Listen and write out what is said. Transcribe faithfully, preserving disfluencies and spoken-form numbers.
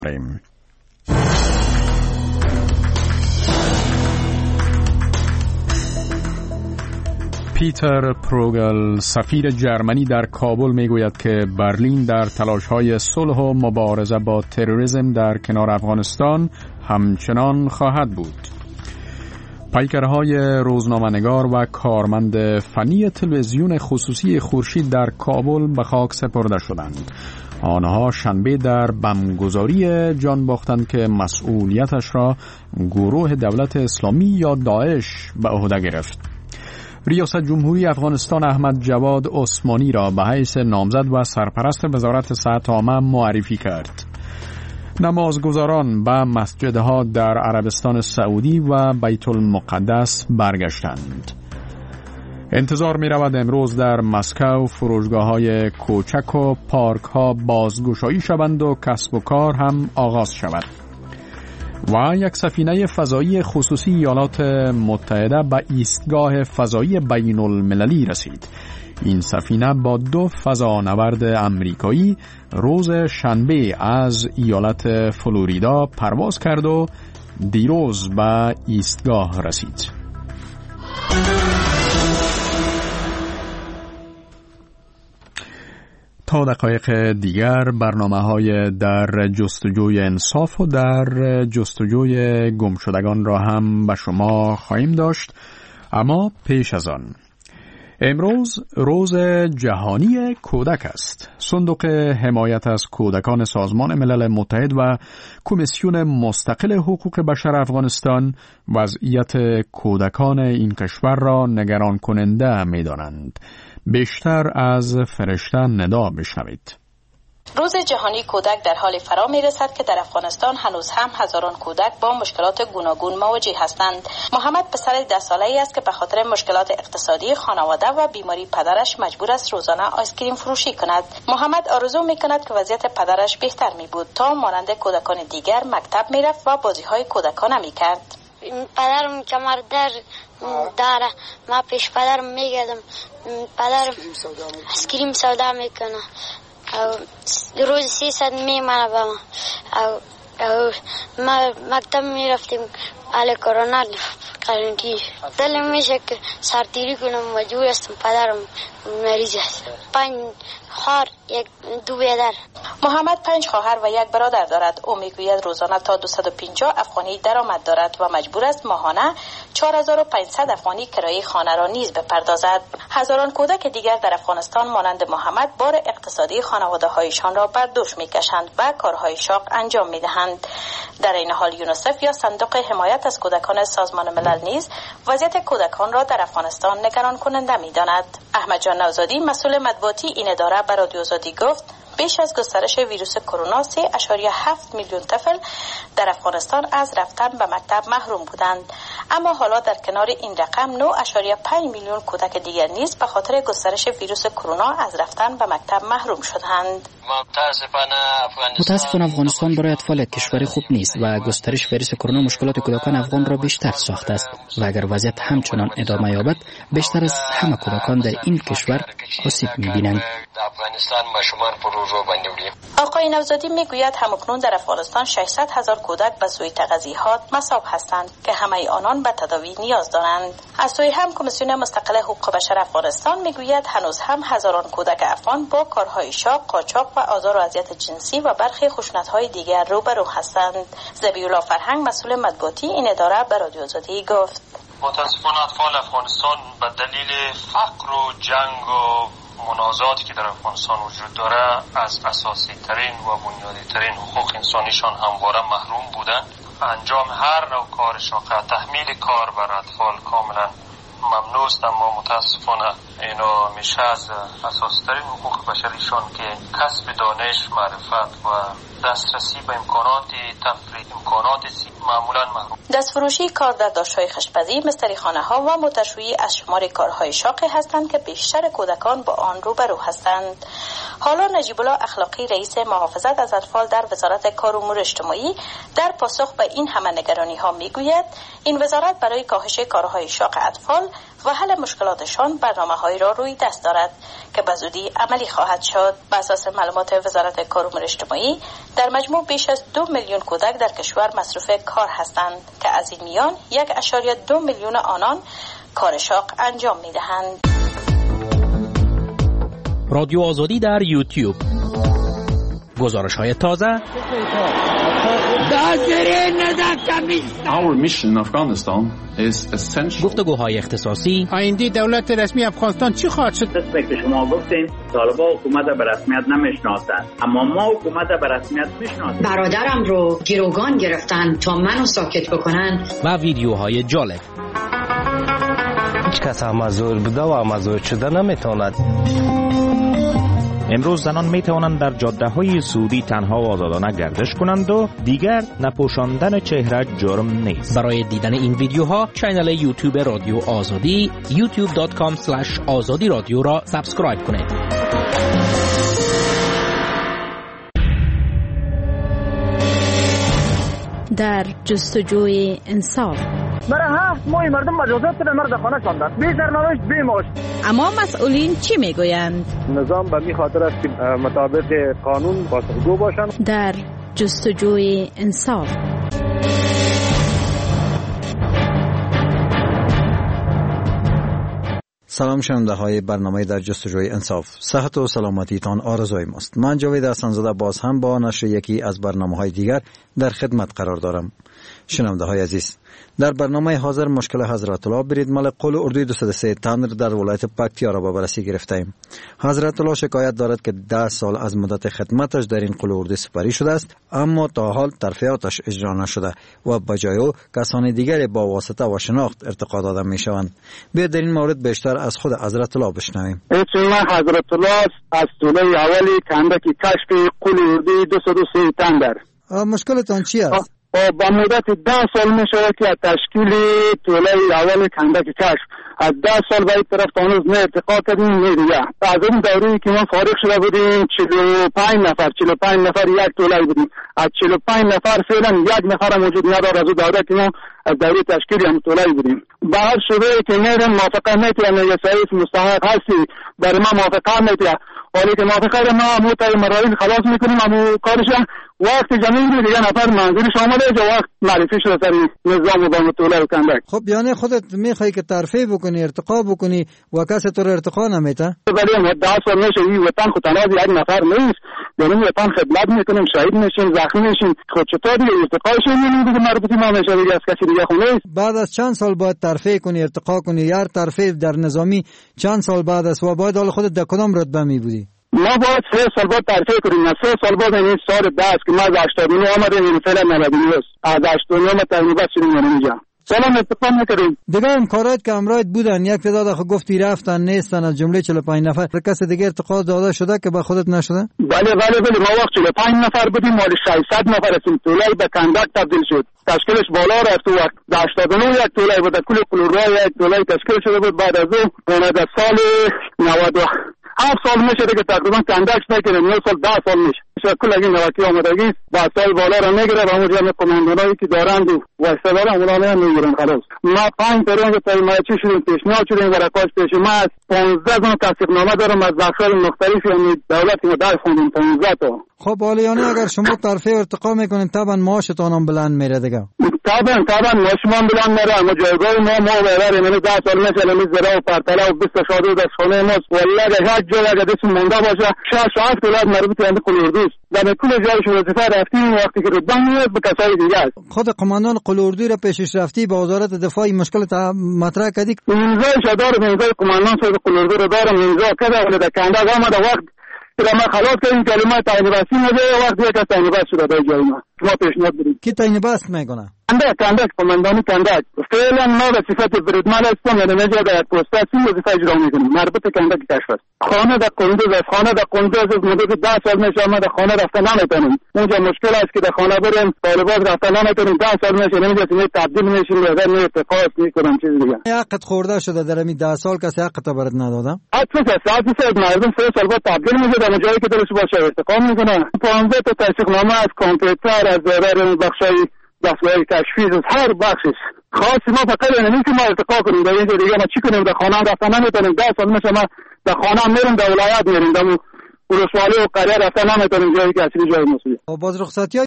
پیتر پروگل سفیر جرمنی در کابل میگوید که برلین در تلاش‌های صلح و مبارزه با تروریسم در کنار افغانستان همچنان خواهد بود. پیکرهای روزنامه‌نگار و کارمند فنی تلویزیون خصوصی خورشید در کابل به خاک سپرده شدند. آنها شنبه در بمبگذاری جان باختند که مسئولیتش را گروه دولت اسلامی یا داعش به عهده گرفت. ریاست جمهوری افغانستان احمد جواد عثمانی را به حیث نامزد و سرپرست وزارت صحت عامه معرفی کرد. نمازگزاران به مسجدها در عربستان سعودی و بیت المقدس برگشتند. انتظار می رود امروز در مسکو فروشگاه‌های کوچک و پارک‌ها بازگشایی شوند و کسب و کار هم آغاز شود. و یک سفینه فضایی خصوصی ایالات متحده به ایستگاه فضایی بین المللی رسید. این سفینه با دو فضانورد امریکایی روز شنبه از ایالت فلوریدا پرواز کرد و دیروز به ایستگاه رسید. تا دقایق دیگر برنامه‌های در جستجوی انصاف و در جستجوی گمشدگان را هم به شما خواهیم داشت، اما پیش از آن امروز روز جهانی کودک است. صندوق حمایت از کودکان سازمان ملل متحد و کمیسیون مستقل حقوق بشر افغانستان وضعیت کودکان این کشور را نگران کننده می‌دانند. بیشتر از فرشته ندا بشنوید. روز جهانی کودک در حال فرا می رسد که در افغانستان هنوز هم هزاران کودک با مشکلات گوناگون مواجه هستند. محمد پسر ده ساله ای است که به خاطر مشکلات اقتصادی خانواده و بیماری پدرش مجبور است روزانه آیسکریم فروشی کند. محمد آرزو می کند که وضعیت پدرش بهتر می بود تا مانند کودکان دیگر مکتب می رفت و بازی های کودکانه می کرد. پدرم کمر در داره، ما پیش پدرم میگردم، پدرم آیسکریم سودا میکنه، روز سیصد میمانه با ما. ما مکتب میرفتیم علی کرونا قرنطینه. دلم میشه که سرتیری کنم، مجبور هستم، پدرم مریض است. پنج خواهر یک دو برادر. محمد پنج خواهر و یک برادر دارد. او میگوید روزانه تا دویست و پنجاه افغانی درآمد دارد و مجبور است ماهانه چهار هزار و پانصد افغانی کرایه خانه را نیز بپردازد. هزاران کودک دیگر در افغانستان مانند محمد بار اقتصادی خانواده‌هایشان را بر دوش میکشند و کارهای شاق انجام میدهند. در این حال یونیسف یا صندوق حمایت از کودکان سازمان ملل نیز وضعیت کودکان را در افغانستان نگران کننده می‌داند. احمد جان نوزادی مسئول مطبوعاتی این اداره به رادیو آزادی گفت بیش از گسترش ویروس کرونا سه ممیز هفت میلیون طفل در افغانستان از رفتن به مکتب محروم بودند، اما حالا در کنار این رقم نه ممیز پنج میلیون کودک دیگر نیز به خاطر گسترش ویروس کرونا از رفتن به مکتب محروم شدند. متاسفانه افغانستان برای اطفال کشور خوب نیست و گسترش ویروس کرونا مشکلات کودکان افغان را بیشتر ساخته است و اگر وضعیت همچنان ادامه یابد بیشتر از همه کودکان در این کشور آسیب می‌بینند. آقای نوزادی میگوید همکنون در افغانستان ششصد هزار کودک به سوی تغذیهات مصاب هستند که همه آنان به تداوی نیاز دارند. از سوی هم کمیسیون مستقل حقوق بشر افغانستان میگوید هنوز هم هزاران کودک افغان با کارهای شاق، قاچاق و آزار و اذیت جنسی و برخی خشونت‌های دیگر روبرو هستند. ذبیح‌الله فرهنگ مسئول مطبوعاتی این اداره به رادیو آزادی گفت متاسفانه اطفال افغانستان به دلیل فقر و جنگ و منازعاتی که در افغانستان وجود داره از اساسی ترین و بنیادی ترین حقوق انسانیشان همواره محروم بودند. انجام هر نوع کار شاقه، تحمیل کار بر اطفال کاملا ممنوع است، اما متاسفانه اینا میشه از اساسی ترین حقوق بشریشان که کسب دانش، معرفت و دسترسی به امکانات تفریح، امکانات معمولا محروم. دستفروشی، کار در داشت‌های خشپزی، مستری خانه‌ها و موترشویی از شمار کارهای شاقی هستند که بیشتر کودکان با آن روبرو هستند. حالا نجیب الله اخلاقی رئیس محافظت از اطفال در وزارت کار و امور اجتماعی در پاسخ به این همه نگرانی ها میگوید این وزارت برای کاهش کارهای شاق اطفال و حل مشکلاتشان برنامه‌هایی را روی دست دارد که به زودی عملی خواهد شد. بر اساس معلومات وزارت کار و امور اجتماعی در مجموع بیش از دو میلیون کودک در کشور مصروف کار هستند که از این میان یک اشاریه دو میلیون آنان کار شاق انجام میدهند. رادیو آزادی در یوتیوب، گزارش های تازه. Our mission in Afghanistan is essential. گفتگوهای اختصاصی. آینده دولت رسمی افغانستان چی خواهد شد؟ دسته که شما گفتین طالبان حکومت به رسمیت نمیشناسند، اما ما حکومت به رسمیت میشناسیم. برادرم رو گروگان گرفتن تا منو ساکت بکنن. و ویدیوهای جالب. هیچ کس امازور بوده و امازور شده نمیتواند. امروز زنان می توانند در جاده های سعودی تنها و آزادانه گردش کنند و دیگر نپوشاندن چهره جرم نیست. برای دیدن این ویدیوها کانال یوتیوب رادیو آزادی یوتیوب دات کام اسلش آزادی رادیو را سابسکرایب کنید. در جستجوی انصاف برای هفت ماه مردم مجازات به مرد خانه شدند، بی سرنوشت بی معاش. اما مسئولین چی میگویند؟ نظام به می خاطر است که مطابق قانون پاسخگو باشند. در جستجوی انصاف سلام شنونده های برنامه در جستجوی انصاف، صحت و سلامتیتان آرزوی ماست. من جاوید حسن‌زاده باز هم با نشر یکی از برنامه های دیگر در خدمت قرار دارم. شنونده های عزیز، در برنامه حاضر مشکل حضرت الله بریدمل قل اردوی دویست و سه تندر در ولایت پکتیا را به بررسی گرفتیم. حضرت الله شکایت دارد که ده سال از مدت خدمتش در این قل اردوی سپری شده است، اما تا حال ترفیعاتش اجرا نشده و بجای او کسان دیگری با واسطه و شناخت ارتقا داده می شوند. بیا در این مورد بیشتر از خود حضرت الله بشنویم. اسم حضرت الله از دوره اولی کندک کشف قل اردوی دویست و سه تندر. مشکلتان چی است؟ با مدت ده سال می شود که تشکیل طوله اول کندک کشف از ده سال باید طرف تانوز نه ارتقا کردیم نه دیگه. از اون دوری که ما فارغ شده بودیم چهل و پنج نفر چهل و پنج نفر یک طوله بودیم. از چهل و پنج نفر فعلا یک نفر موجود نداره از اون دوره که ما از دوری تشکیل هم طوله بودیم. بعد شده که نه موافقه نمیتونه یا سعیف مستحق هستی برای ما موافقه نمیتونه، ولی که موافقه ما موتای مراحل خلاص میکنیم اما کارش وقت جمعی دیگه نفر منظورش آمده جو وقت معرفی شده سر نظام و مطوله و کندک. خب یعنی خودت میخوای که ترفیع بکنی ارتقا بکنی و کسی تو رو ارتقا نمیته؟ ولی ده سال میشه این وطن خود تنها یک نفر نیست، یعنی وطن خدمت میکنیم، شهید میشیم، زخمی میشیم، خود چطور دیگه ارتقاش میکنیم دیگه مربوطی ما میشه دیگه از کسی دیگه خود نیست. بعد از چند سال باید ترفیع کنی ارتقا کنی؟ یار ترفیع در نظامی چند سال بعد است و باید حال خودت در کدام رتبه می بودی؟ ما باید سه سال بعد ترفیع کنیم، نه سه سال بعد این سال دست که ما از هشتاد و نه آمدیم این فعلا نود و نه است، از هشتاد و نه تقریبا شدیم اینجا سلام اتفاق میکردیم. دیگه امکانات که امرایت بودن یک تعداد خود گفتی رفتن نیستن از جمله چهل و پنج نفر، کسی دیگه ارتقا داده شده که به خودت نشده؟ بله بله بله ما وقت چهل و پنج نفر بودیم مال ششصد نفر هستیم، طوله به کندک تبدیل شد، تشکیلش بالا رفت و وقت هشتاد و نه یک طوله بود، کل قلورا یک طوله تشکیل شده بود. بعد از اون در سال نود و هفت سال میشه دیگه تقریبا کندک نکنیم، نه سال ده سال میشه شکل اگه نواکی آمدگی با سال بالا را نگیره و همون جمع کماندونایی که دارند و واسطه دارن اونا نه نمیگیرن خلاص. ما پنج پرونده تایمایچی شدیم، پیشنهاد شدیم و رکاش پیش ما از پانزده گونه تصدیقنامه دارم از بخش‌های مختلفی یعنی دولتی ما در خوندیم پانزده تا. خب حالا یعنی اگر شما ترفیع ارتقا میکنین طبعا معاشتان هم بلند میره دیگه. طبعا طبعا معاش ما بلند میره، اما جایگاه ما ما برای من ده سال میشه لمی زرا و پرتلا و بیست شادو دست خونه ما والله هر جای اگه دست مونده باشه شش هفت ولایت مربوط به قل اردو در کل جایش وظیفه رفتیم وقتی که رتبه میاد به کسای دیگه است. خود قماندان قل اردو را پیشش رفتی به وزارت دفاع مشکل مطرح کردی؟ امضای شدار امضای قماندان صاحب قل اردو را دارم امضا کرده ولی در کندک آمده وقت که ما خلاص کردیم کلمه تعیین رسمی نده وقت یک تعیین رسمی شده در جای ما ما پیشنهاد بدیم. کی تعیین بست میکنه؟ کندک کندک قماندانی کندک فعلا ما به صفت بریدمن هستم، یعنی اینجا در پست هستیم وظیفه اجرا میکنیم. مربوط کندک کشف است. خانه در قندوز است. خانه در قندوز از مدت ده سال میشه ما در خانه رفتن نمیتونیم. اونجا مشکل است که در خانه بریم طالبات رفتن نمیتونیم. ده سال میشه نمیشه که تبدیل میشیم یا در نه اتفاق میکنم چیز دیگه. حقت خورده شده در همین ده سال کسی حق تا برات ندادم؟ حتی ساعتی مردم سه سال بعد تبدیل میشه در جایی که درش باشه استقامت میکنه. پانزده تا تصدیقنامه از کامپیوتر از در بخشای دستگاه تشخیص از هر بخشش خاصی ما فقط یعنی که ما ارتقا کنیم. در اینجا دیگه ما چی کنیم؟ در خانه رفتن نمیتونیم. ده سال میشه ما در خانه میریم، در ولایت میریم، در ولسوالی و قریه رفتن نمیتونیم جایی که اصلی جای مسئولی. باز رخصتی